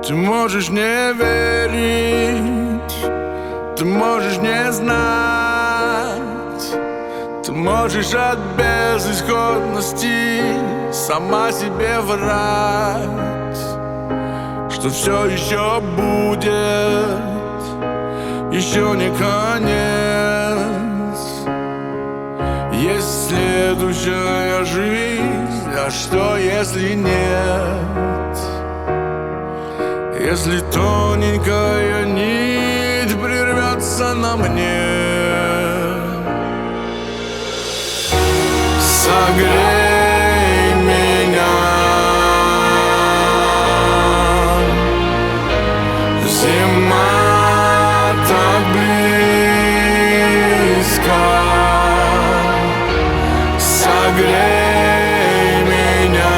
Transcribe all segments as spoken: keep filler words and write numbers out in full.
Ты можешь не верить, ты можешь не знать, ты можешь от безысходности сама себе врать, что все еще будет, еще не конец. Есть следующая жизнь, а что если нет? Если тоненькая нить прервется на мне, согрей меня, зима так близко, согрей меня,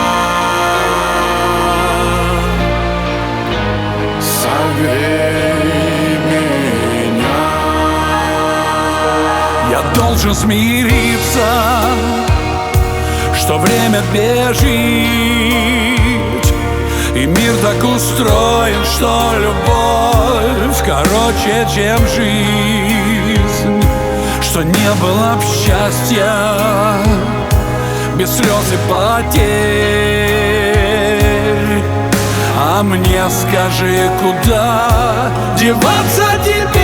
согрей меня. Я должен смириться, что время бежит, и мир так устроен, что любовь короче, чем жизнь, что не было б счастья без слез и потерь. А мне скажи, куда деваться теперь?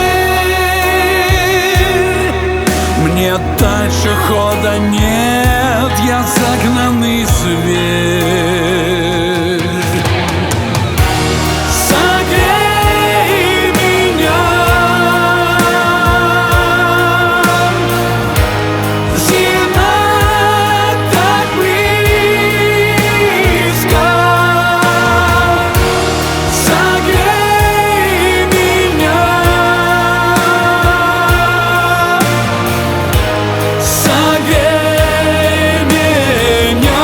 Мне дальше хода нет, я загнанный зверь. Согрей меня, зима так близко, согрей меня, согрей меня.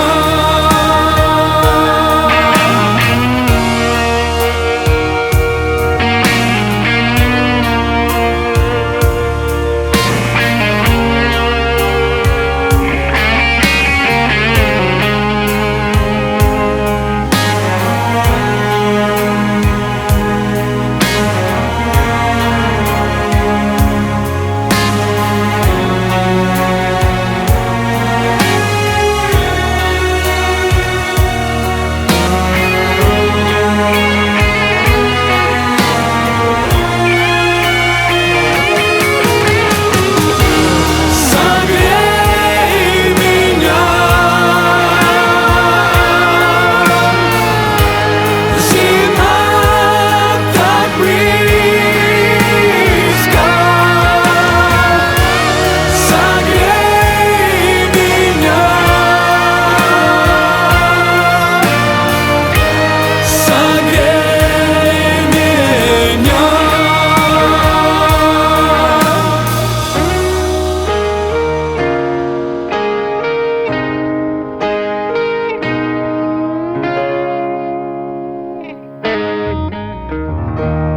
Thank you.